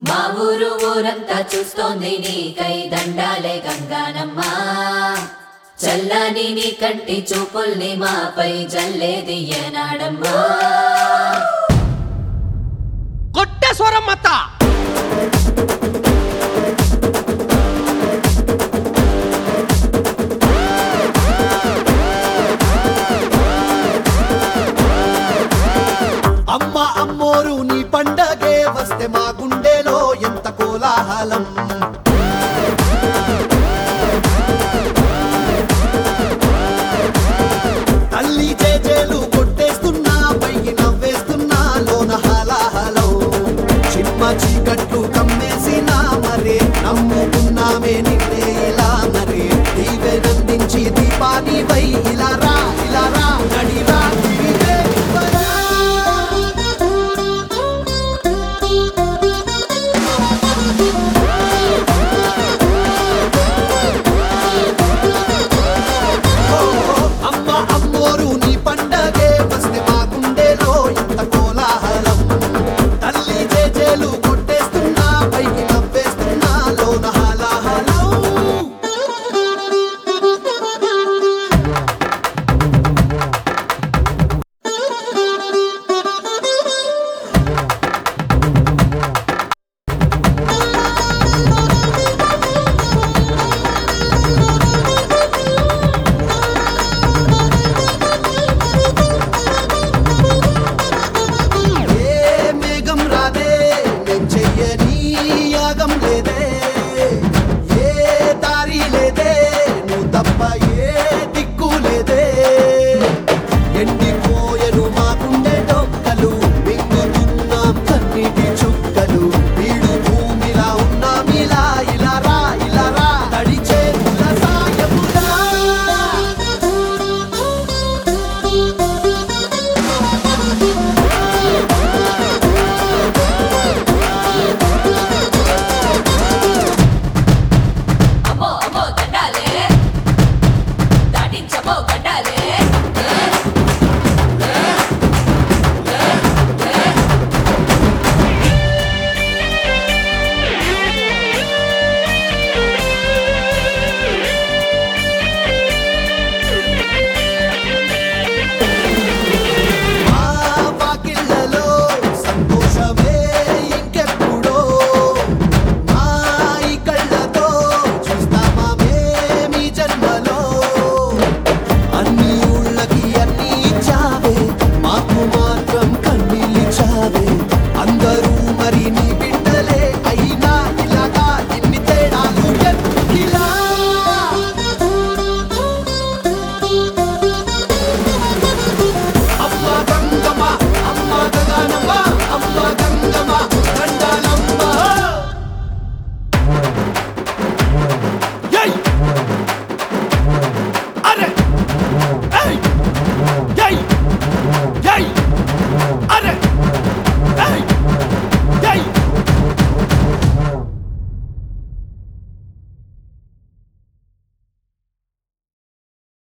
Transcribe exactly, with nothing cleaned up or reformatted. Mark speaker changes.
Speaker 1: మా ఊరు ఊరంతా చూస్తోంది నీకై దండాలే గంగానమ్మ చల్లని నీ కంటి చూపుల్ని మాపై జల్లేది ఏనాడమ్మా
Speaker 2: కొట్టే స్వరం మత
Speaker 3: అమ్మ అమ్మోరు నీ పండగే వస్తే మా గుండెలో ఎంత కోలాహలం తల్లి చేజేలు కొట్టేస్తున్నా పైకి నవ్వేస్తున్నా లోన హాలాహలం చిమ్మ చీకట్లు కమ్మేసినా మరే నమ్ముకున్నామే నిన్నే ఇలా మరే దీవెనందించి దీపాని వై ఇలా రా